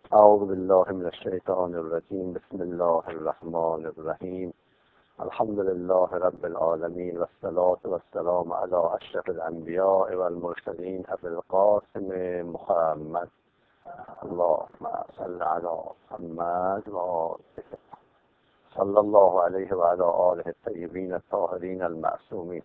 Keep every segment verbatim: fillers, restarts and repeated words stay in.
اعوذ بالله من الشیطان الرجیم. بسم الله الرحمن الرحیم. الحمد لله رب العالمین و الصلاة و السلام علی اشرف الانبیاء و المرسلین ابی القاسم محمد. اللهم صل علی محمد و آله صلی الله علیه و علی آله الطیبین الطاهرین المعصومین.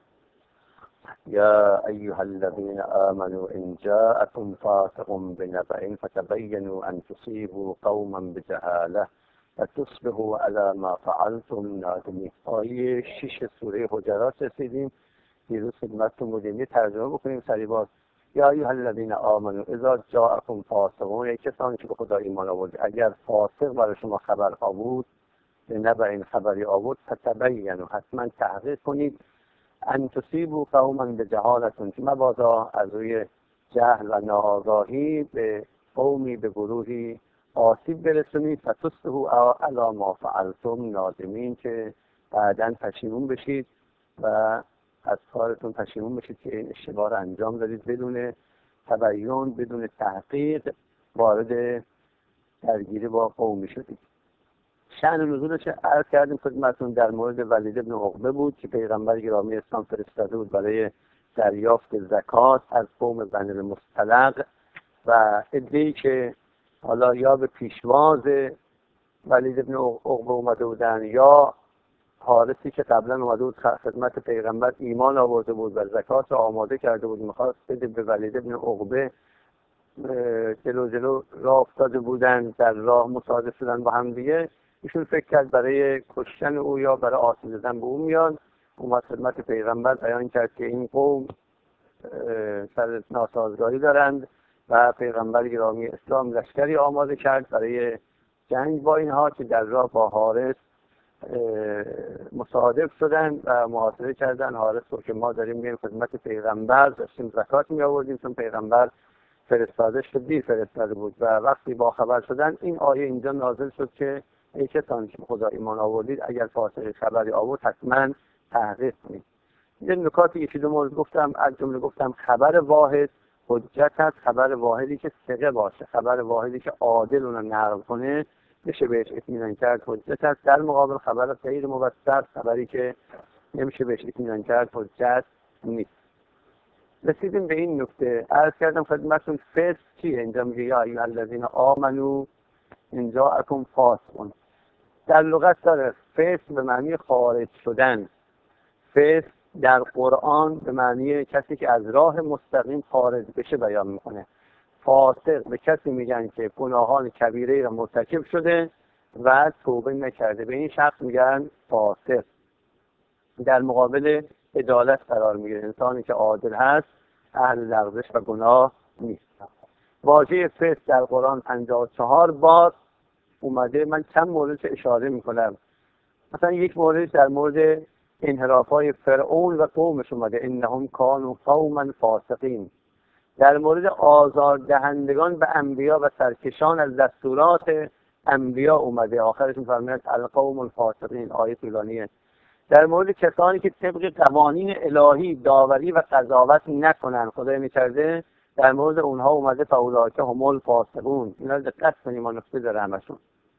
یا ایها الذین آمنوا ان جاءکم فاسق بنبأ فتبینوا ان تصیبوا قوما بجهاله فتصبحوا علی ما فعلتم نادمین. آیه شش سوره حجرات رسیدیم. دیروز خدمتتون بودیم. یه ترجمه بکنیم سریع باز. یا ایها الذین آمنوا اذا جاءکم فاسقون، ای کسانی که به خدا ایمان آورد، اگر فاسق برای شما خبر آورد، به نبأ خبری آورد، فتبینوا، حتما تحقیق کنید، ان تصیبوا قوما بجهالة، که مبادا از روی جهل و ناآگاهی به قومی، به گروهی آسیب برسونید، فتصبحوا علی ما فعلتم نادمین، که بعداً پشیمون بشید و از کارتون پشیمون بشید که این اشتباه رو انجام دادید، بدون تبیین، بدون تحقیق وارد درگیری با قومی شدید. شأن نزولش عرض کردیم خدمتتون، در مورد ولید بن عقبه بود که پیغمبر گرامی اسلام فرستاده بود برای دریافت زکات از قوم بنی المصطلق، و عده‌ای که حالا یا به پیشواز ولید بن عقبه اومده بودن یا حارثی که قبلا اومده بود خدمت پیغمبر ایمان آورده بود و زکات رو آماده کرده بود، میخواست بده به ولید بن عقبه، جلو جلو راه افتاده بودن، در راه مصادف شدن با هم دیگه. ایشون فکر کرد برای کشتن او یا برای آسیب زدن به او میاد. اومد خدمت پیغمبر بیان کرد که این قوم سر ناسازگاری دارند و پیغمبر گرامی اسلام لشکری آماده کرد برای جنگ با اینها، که در راه با حارث مصادف شدن و محاصره کردن حارث رو که ما داریم میریم خدمت پیغمبر، داشتیم زکات می آوردیم، چون پیغمبر فرستاده شد، دیر فرستاده بود. و وقتی با خبر شدن، این آیه اینجا نازل شد که ای کسانی که خدا ایمان آوردید، اگر فاسق خبری آورد حتما تحقیق کنید. یه نکاتی یکی دو مورد گفتم، از جمله گفتم خبر واحد حجت است. خبر واحدی که ثقه باشه، خبر واحدی که عادل اون رو نقل کنه، میشه بهش اطمینان کرد، حجت است. در مقابل خبر غیر موثق، خبری که نمیشه بهش اطمینان کرد، حجت نیست. رسیدیم به این نکته. عرض کردم خدمتتون فسق چیه. اینجا میگه یا ایها الذین آمنوا ان جاءکم فاسق. در لغت داره فسق به معنی خارج شدن. فسق در قرآن به معنی کسی که از راه مستقیم خارج بشه بیان میکنه. فاسق به کسی میگن که گناهان کبیره را مرتکب شده و توبه نکرده، به این شخص میگن فاسق. در مقابل عدالت قرار میگیره، انسانی که عادل هست، اهل لغزش و گناه نیست. واژه فسق در قرآن پنجاه و چهار بار اومده. من چند مورد اشاره میکنم. مثلا یک مورد در مورد انحراف‌های فرعون و قومش اومده، انهم کانوا قوما فاسقین. در مورد آزار دهندگان به انبیا و سرکشان از دستورات انبیا اومده، آخرش می‌فرماید القوم الفاسقین، آیه طولانیه. در مورد کسانی که طبق قوانین الهی داوری و قضاوت نکنن، خدای می‌کرده در مورد اونها اومده فاولئک هم الفاسقون. اینا دقت کنیم، ما نکته داره همشون.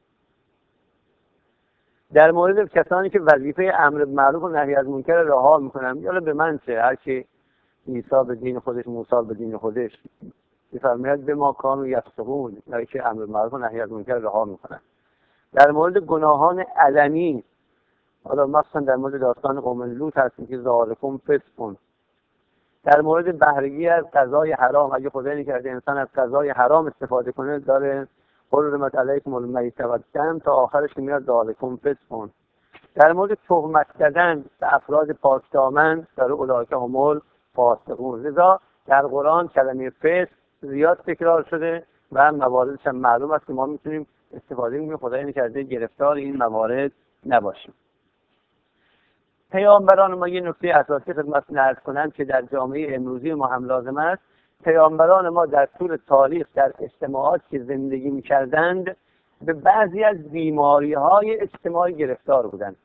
در مورد کسانی که وظیفه امر بالمعروف و نهی از منکر رها میکنن، یالا به من چه، هر کی عیسی به دین خودش، موسی به دین خودش، میفرماید به ما کانوا یفسقون، یعنی که امر بالمعروف و نهی از منکر رها میکنن. در مورد گناهان علنی، حالا مثلا در مورد داستان قوم لوط هست که ذالکم فسق. در مورد بهره‌گیری از غذای حرام، اگه خدای نکرده انسان از غذای حرام استفاده کنه، داره حرمت علیکم المیتة و الدم تا آخرش که میاد ذالکم فسق. در مورد تهمت زدن به افراد پاکدامن، در اولئک هم الفاسقون. لذا در قرآن کلمه فسق زیاد تکرار شده و مواردش هم معلوم است که ما میتونیم استفاده کنیم، خدای نکرده گرفتار این موارد نباشیم. پیامبران ما یه نکته اساسی خدمتتون عرض کنم که در جامعه امروزی ما هم لازم است. پیامبران ما در طول تاریخ در اجتماعات که زندگی می‌کردند به بعضی از بیماری‌های اجتماعی گرفتار بودند.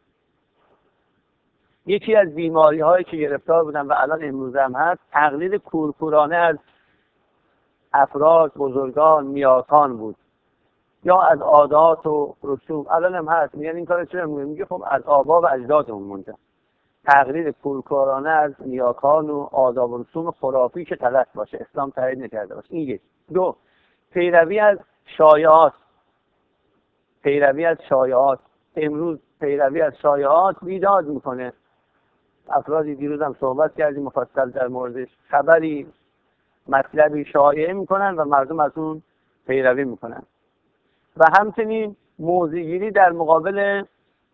یکی از بیماری‌هایی که گرفتار بودند و الان امروز هم هست، تقلید کورکورانه از افراد، بزرگان، نیاکان بود. یا از عادات و رسوم. الان هم هست میگن این کارو چرا میگه؟ میگه خب از آبا و اجدادمون مونده. تقلید کورکورانه از نیاکان و آداب و رسوم خرافی که غلط باشه، اسلام تایید نکرده باشه. این یک. دو، پیروی از شایعات. پیروی از شایعات. امروز پیروی از شایعات بیداد میکنه. افرادی دیروز هم صحبت کردیم مفصل در موردش، خبری مطلبی شایعه میکنن و مردم از اون پیروی میکنن. و همچنین موضع‌گیری در مقابل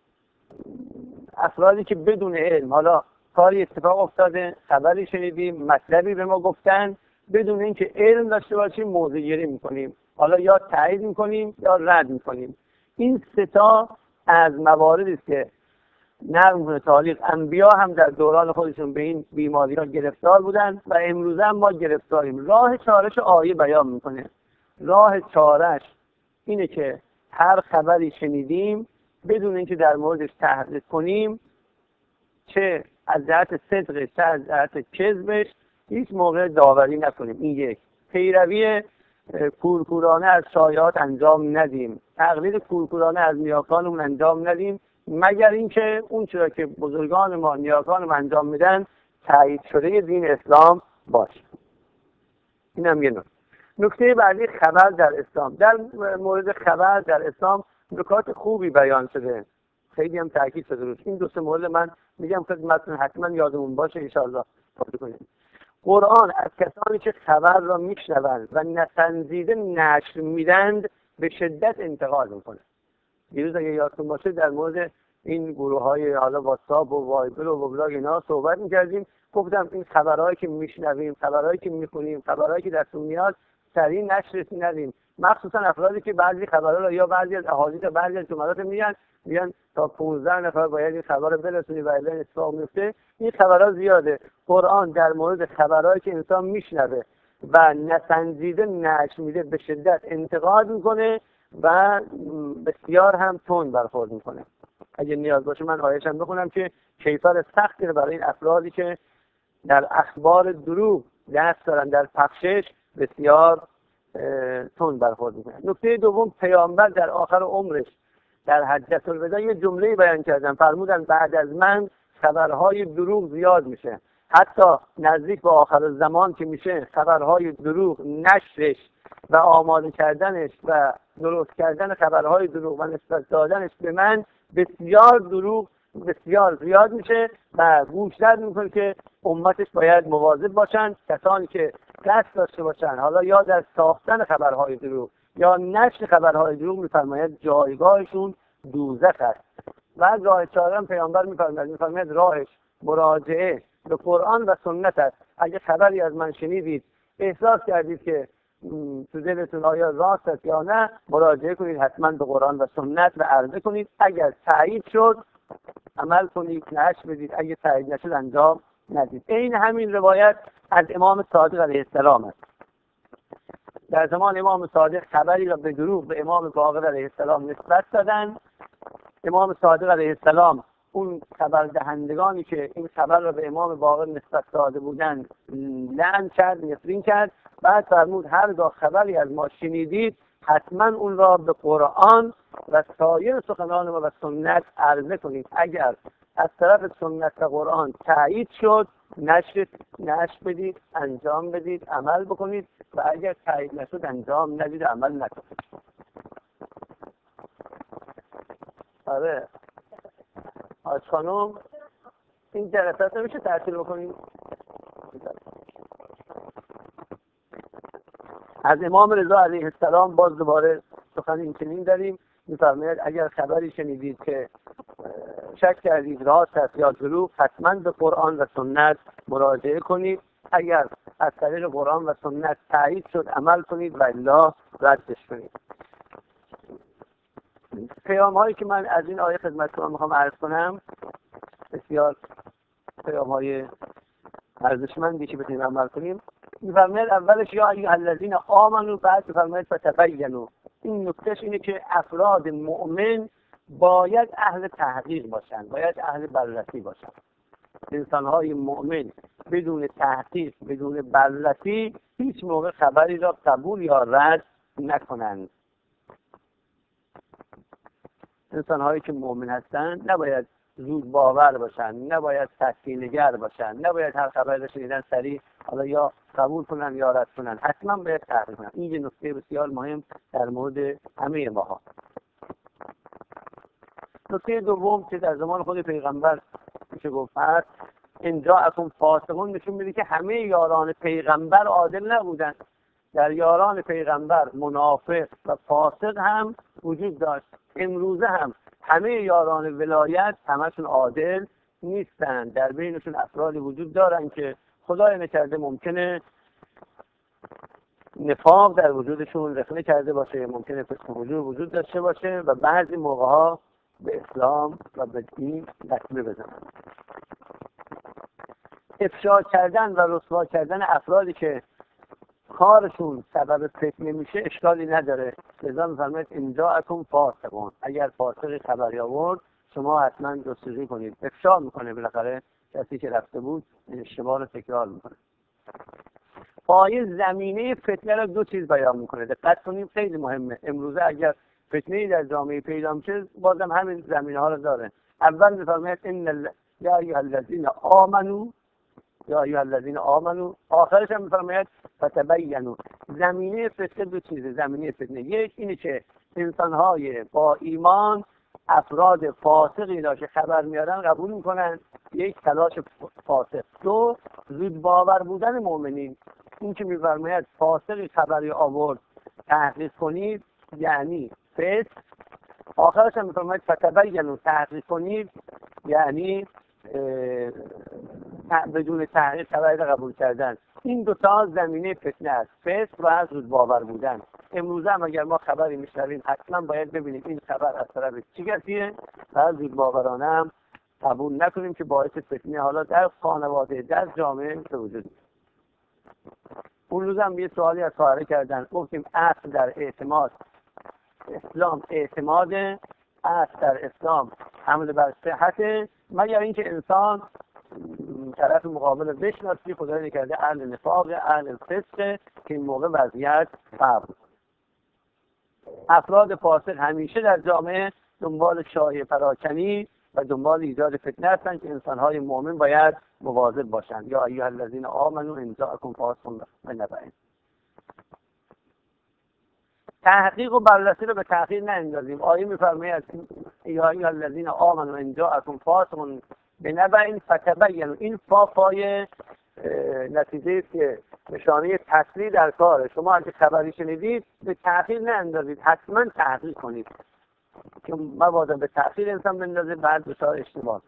افرادی که بدون علم، حالا کاری اتفاق افتاده، خبری شنیدیم، مطلبی به ما گفتن، بدون اینکه علم داشته باشیم موضع‌گیری میکنیم، حالا یا تایید میکنیم یا رد میکنیم. این سه تا از مواردی است که نقل میکنه تاریخ. انبیا هم در دوران خودشون به این بیماری ها گرفتار بودن و امروزه هم ما گرفتاریم. راه چارش آیه بیان میکنه. راه چارش اینه که هر خبری شنیدیم بدون اینکه در موردش تحقیق کنیم، چه از جهت صدقش چه از جهت کذبش، هیچ موقع داوری نکنیم. این یک. پیروی کورکورانه از شایعات انجام ندیم، تقلید کورکورانه از نیاکانمون انجام ندیم، مگر اینکه اون چرا که بزرگان ما نیاکان ما انجام میدن تایید شده دین اسلام باشه. این هم یه نکته. نکته بعدی خبر در اسلام. در مورد خبر در اسلام نکات خوبی بیان شده، خیلی هم تاکید شده روش. این دو سه مورد من میگم خدمتتون، حتما یادمون باشه ان شاء الله فکر کنیم. قرآن از کسانی که خبر را میشنوند و نسنجیده نشر میدند به شدت انتقاد میکنه. دیروز اگه یادتون باشه در مورد این گروه های حالا واتساپ و وایبر و وبلاگ اینا صحبت میکردیم. گفتم این خبرهایی که میشنویم، خبرهایی که میخونیم، خبرهایی که دستون میاد سریع نشرش ندیم. مخصوصا افرادی که بعضی خبرها رو یا بعضی از احادیث بعضی از جملات میگن میگن تا پانزده نفر باید این خبر رو برسونی و الا اتفاق میفته. این خبرها زیاده. قرآن در مورد خبرهایی که انسان میشنوه و نسنجیده نشر میده به شدت انتقاد میکنه و بسیار هم تند برخورد میکنه. اگه نیاز باشه من آیه‌شم بخونم که کیفر سختی رو برای این افرادی که در اخبار دروغ دست دارن در پخشش بسیار تند برخورد میکنه. نکته دوم، پیامبر در آخر عمرش در حجة الوداع یه جمله‌ای بیان کردن، فرمودن بعد از من خبرهای دروغ زیاد میشه، حتی نزدیک به آخر زمان که میشه خبرهای دروغ نشرش و آماده کردنش و درست کردن خبرهای دروغ و نسبت دادنش به من بسیار دروغ بسیار زیاد میشه و گوشزد میکنه که امتش باید مواظب باشن. کسانی که دست داشته باشن حالا یا در ساختن خبرهای دروغ یا نشر خبرهای دروغ، میفرماید جایگاهشون دوزخ است. و راه چاره پیامبر میفرماید میفرماید راهش مراجعه به قرآن و سنت است. اگه خبری از من شنیدید احساس کردید که تو دلتون آیا راست است یا نه، مراجعه کنید حتما به قرآن و سنت و عرضه کنید. اگر تایید شد عمل کنید، نشر بدید، اگه تایید نشد انجام ندید. این همین روایت از امام صادق علیه السلام است. در زمان امام صادق خبری را به دروغ به امام باقر علیه السلام نسبت دادن. امام صادق علیه السلام اون خبر دهندگانی که این خبر را به امام باقر نسبت داده بودند لعن کرد، نفرین کرد. بعد فرمود هرگاه خبری از ما شنیدید حتما اون را به قرآن و سایر سخنان و سنت عرضه کنید. اگر از طرف سنت و قرآن تایید شد نشر نشر بدید، انجام بدید، عمل بکنید و اگر تایید نشد انجام ندید، عمل نکنید. آره آج خانم این جلسات نمیشه تعطیل بکنید. از امام رضا علیه السلام باز دوباره سخن این چنین داریم. میفرماید اگر خبری شنیدید که شک کردید راست است یا دروغ حتما به قرآن و سنت مراجعه کنید. اگر از طریق قرآن و سنت تایید شد عمل کنید و الا ردش کنید. پیام هایی که من از این آیه خدمتتون میخوام عرض کنم بسیار پیام های ارزشمندی که بتونیم عمل کنیم. میفرماید اولش یا ایها الذین آمنوا، بعد میفرماید فتبینوا. این نکتهش اینه که افراد مؤمن باید اهل تحقیق باشن، باید اهل بررسی باشن. انسان‌های مؤمن بدون تحقیق، بدون بررسی هیچ موقع خبری را قبول یا رد نکنند. انسان هایی که مؤمن هستن نباید زود باور باشن، نباید تسکینگر باشن، نباید هر خبر رو شنیدن سریع حالا یا قبول کنن یا رد کنن، حتما باید تحقیق کنن. این یه نکته بسیار مهم در مورد همه ماها. نکته دوم که در زمان خود پیغمبر میشه گفت هست، اینجا اکن فاسقون نشون میده که همه یاران پیغمبر عادل نبودن. در یاران پیغمبر منافق و فاسق هم وجود داشت. امروزه هم همه یاران ولایت همشون عادل نیستن. در بینشون افرادی وجود دارن که خدای نکرده ممکنه نفاق در وجودشون رخنه کرده باشه، ممکنه فسق وجود وجود داشته باشه و بعضی موقعها به اسلام و به دین لطمه بزنن. افشا کردن و رسوا کردن افرادی که کارشون سبب فتنه میشه اشکالی نداره. لذا میفرماید اینجا اکن فاسقون، اگر فاسق خبری آورد شما حتما جستجو کنید. افشا میکنه، بالاخره کسی که رفته بود اشتباه رو تکرار میکنه. پای زمینه فتنه را دو چیز بیان میکنه، دقت کنیم، خیلی مهمه. امروزه اگر فتنه‌ای در جامعه پیدا میشه بازم همین زمینه ها رو داره. اول میفرماید ان ال... یا ایها الذین آمنوا، یا ایها الذین آمنوا، آخرش هم میفرماید فتبینوا. زمینه فتنه دو چیزه. زمینه فتنه یک اینه که انسان‌های با ایمان افراد فاسقی را که خبر میارن قبول میکنن، یک تلاش فاسق. دو، زود باور بودن مؤمنین. این که میفرماید فاسقی خبری آورد تحقیق کنید یعنی فسق. آخرش هم میفرماید فتبینوا، تحقیق کنید یعنی بدون تحقیق خبری را قبول کردن. این دو تا زمینه فتنه است، فسق و زود باور بودن. امروزه هم اگر ما خبری میشنویم حتما باید ببینیم این خبر از طرف چه کسیه و زود باورانه هم قبول نکنیم که باعث فتنه حالا در خانواده در جامعه به وجود میاد. اون روز هم یه سوالی از خواهره کردن، گفتیم اصل در اعتماد اسلام اعتماده، اصل در اسلام حمل بر صحت، مگر اینکه انسان طرف مقابل بشناسی خدای نکرده اهل نفاق اهل فسق که این موقع وضعیت فرق کنه. افراد فاسق همیشه در جامعه دنبال شایعه پراکنی و دنبال ایجاد فتنه هستند که انسان‌های مؤمن باید مواظب باشند. یا ایها الذین آمنوا ان جاءکم فاسق بنبأ. تحقیق و بررسی رو به تأخیر نندازیم. آیه می‌فرماید یا ایها الذین آمنوا ان جاءکم فاسق بنبأ فتبینوا. این فا فای نتیجه که نشانه تسریع در کاره. شما اگه خبری شنیدید به تأخیر نندازید، حتما تحقیق کنید که مبادا به تأخیر انسان بندازه بعد دچار اشتباه.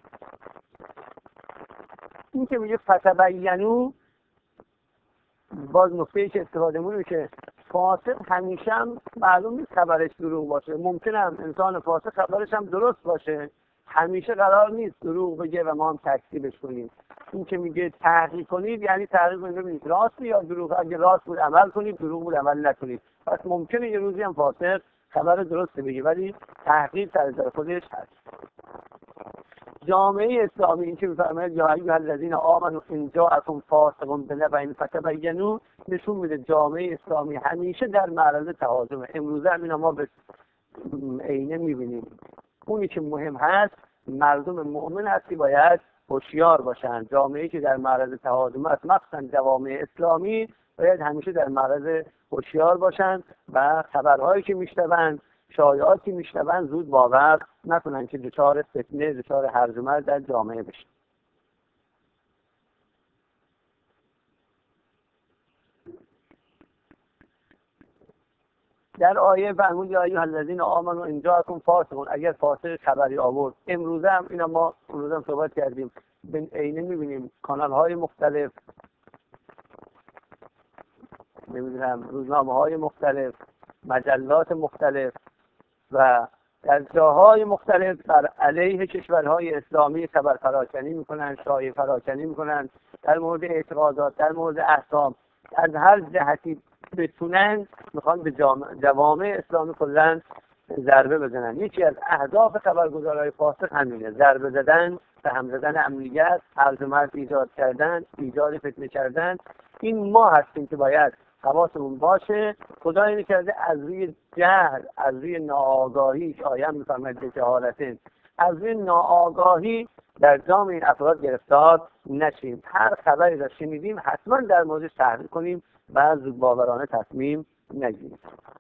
این که میگه فتبینوا، باز نکته‌ای که استفاده می‌کنه که فاسق همیشه هم معلوم نیست خبرش دروغ باشه. ممکنه هم انسان فاسق خبرش هم درست باشه، همیشه قرار نیست دروغ بگه و ما هم تکذیبش کنیم. این که میگه تحقیق کنید یعنی تحقیق کنید ببینید راست یا دروغ. اگه راست بود عمل کنید، دروغ بود عمل نکنید. پس ممکنه یه روزی هم فاسق خبر درست بگه ولی تحقیق در جای خودش هست. جامعه اسلامی این که می‌فرماید یا ایها الذین آمنوا ان جاءکم فاسق بنبأ فتبینوا نشون میده جامعه اسلامی همیشه در معرض تهاجمه. امروزه هم ما به عینه می‌بینیم. اونی که مهم هست مردم مؤمن هستی باید هوشیار باشن. جامعه‌ای که در معرض تهاجم است، مخصوصا جوامع اسلامی، باید همیشه در معرض هوشیار باشن و خبرهایی که میشنوند، شایعاتی میشنوند زود باور نکنن که دچار فتنه، دچار هرج و مرج در جامعه بشن. در آیه فرمود یا ایها الذین آمنوا ان جاءکم فاسق، اگر فاسق خبری آورد. امروزه هم اینا ما امروز هم صحبت کردیم، به عینه میبینیم کانال های مختلف، نمیدونم روزنامه های مختلف، مجلات مختلف و در جاهای مختلف بر علیه کشورهای اسلامی خبر پراکنی میکنن، شایعه پراکنی میکنن در مورد اعتقادات، در مورد احکام، از هر جهتی بتونن میخوان به جوامع اسلامی کلن ضربه بزنن. یکی از اهداف خبرگزارهای فاسق همینه، ضربه زدن، به هم زدن امنیت، هرج و مرج ایجاد کردن، ایجاد فتنه کردن. این ما هستیم که باید حواسمون باشه. خدا اینو کرده از روی جهل، از روی ناآگاهی که آیه میفرماید به جهالتین، از روی ناآگاهی در دام این افراد گرفتار نشیم. هر خبری را شنیدیم حتما در موردش تحقیق کنیم و از باورانه تصمیم نگیریم.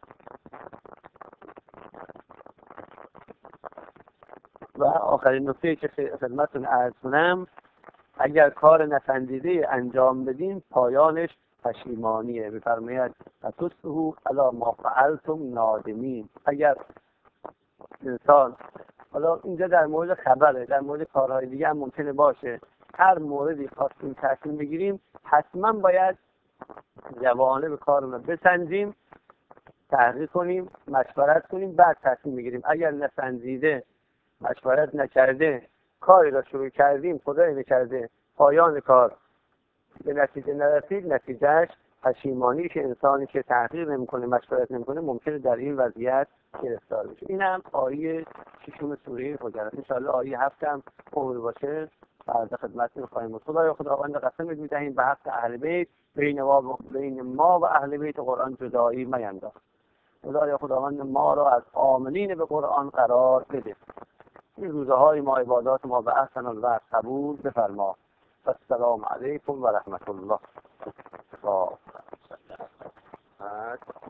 و آخرین نکته که خدمتتون عرض کنم، اگر کار نپسندیده انجام بدیم پایانش پشیمانیه. می‌فرماید فتصبحوا علی ما فعلتم نادمین. اگر انسان، حالا اینجا در مورد خبره، در مورد کارهای دیگه هم ممکنه باشه، هر موردی خواستیم تصمیم بگیریم حتما باید جوانب کارمون رو بسنجیم، تحقیق کنیم، مشورت کنیم، بعد تصمیم بگیریم. اگر نسنجیده، مشورت نکرده کاری را شروع کردیم، خدای نکرده پایان کار به نتیجه نرسید، نتیجهش پشیمانی که انسانی که تحقیق نمیکنه، مشورت نمیکنه ممکنه در این وضعیت گرفتار بشه. این هم آیه ششم سوره حجرات. ان شاءالله آیه هفت هم عمر باشه بعد خدمت می‌خوایم. خدایا خداوند قسم می‌دهیم به حق اهل بیت، بین ما بین ما و اهل بیت قرآن جدایی مینداز. خدایا خداوند ما را از آمنین به قرآن قرار بده. این روزهای ما عبادات ما به احسن الوقت قبول بفرما. السلام علیکم و رحمت الله.